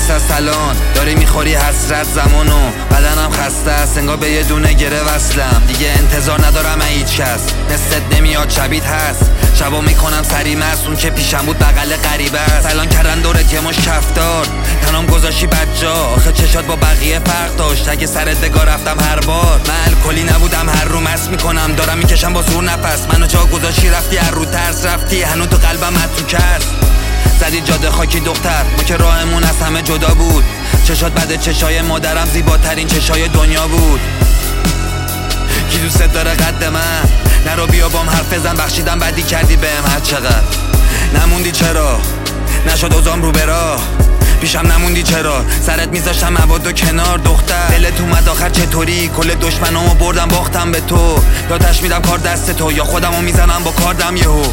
خسته است الان، داری میخوری حسرت زمانو. بدنم خسته است انگار به یه دونه گره وصلم. دیگه انتظار ندارم هیچ کس، مثلت نمیاد شبیت هست. شبا میکنم سری مست، اون که پیشم بود بغل غریبه است. الان کردن دورت یه مش کفتار، تنام گذاشی بدجا. آخه چشات با بقیه فرق داشت، اگه سرت دگاه رفتم هر بار. من الکلی نبودم، هر رو مست میکنم، دارم میکشم با زور نفس. منو جا گذاشتی رفتی، هر رو ترس رفتی، هنوز تو قلبم متروک است. زدی جاده خاکی دختر، ما که راهمون از همه جدا بود. چشات بعد چشای مادرم زیباترین چشای دنیا بود. کی دوست داره قد من؟ نرو بیا بام حرف بزن، بخشیدم بدی کردی بهم هر چقدر. نموندی چرا؟ نشد اوزام رو برا پیشم نموندی چرا؟ سرت میذاشتم مواد و کنار دختر. دلت اومد آخر چطوری؟ کل دشمنامو بردم باختم به تو. یا تش میدم کار دست تو، یا خودمو میزنم با کاردم یهو.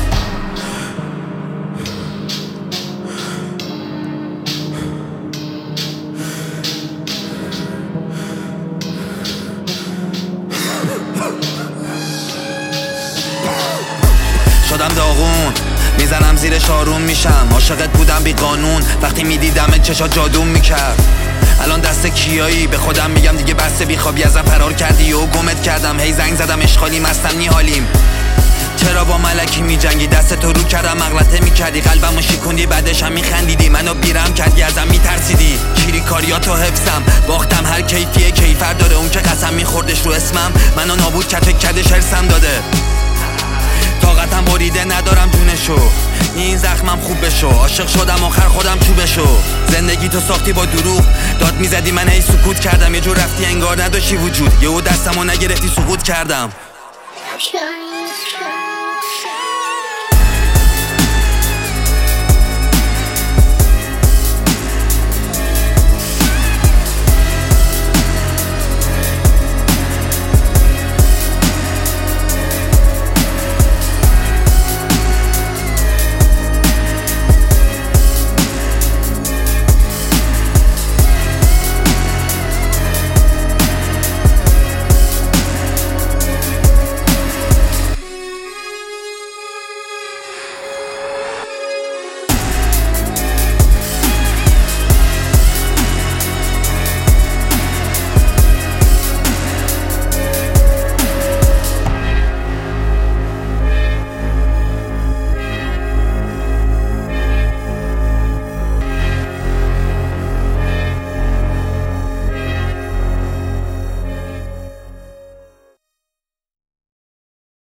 شدم داغون، میزنم زیرش آروم میشم. عاشقت بودم بی قانون، وقتی میدیدمت چشات جادوم میکرد. الان دست کیایی؟ به خودم میگم دیگه بسته، بیخوابی ازم فرار کردی و گمت کردم. هی زنگ زدم اشغالی مستم نیحالیم. چرا با ملکی میجنگی؟ دست تو رو کردم مغلطه میکردی، قلبمو شکوندی بعدش هم میخندیدی. منو بیرم کردی ازم میترسیدی. کیری کاریاتو حفظم باختم، هر کیفیه کیفر داره. اون که قسم میخوردش رو اسمم منو نابود کرد، فکر کردش هرسم داده. طاقتم بریده ندارم جونشو، این زخمم خوب بشو. عاشق شدم آخر خودم چوبشو. زندگی تو ساختی با دروغ، داد میزدی من هی سکوت کردم. یه جور رفتی انگار نداشتی وجود، یهو دستمو نگرفتی سقوط کردم.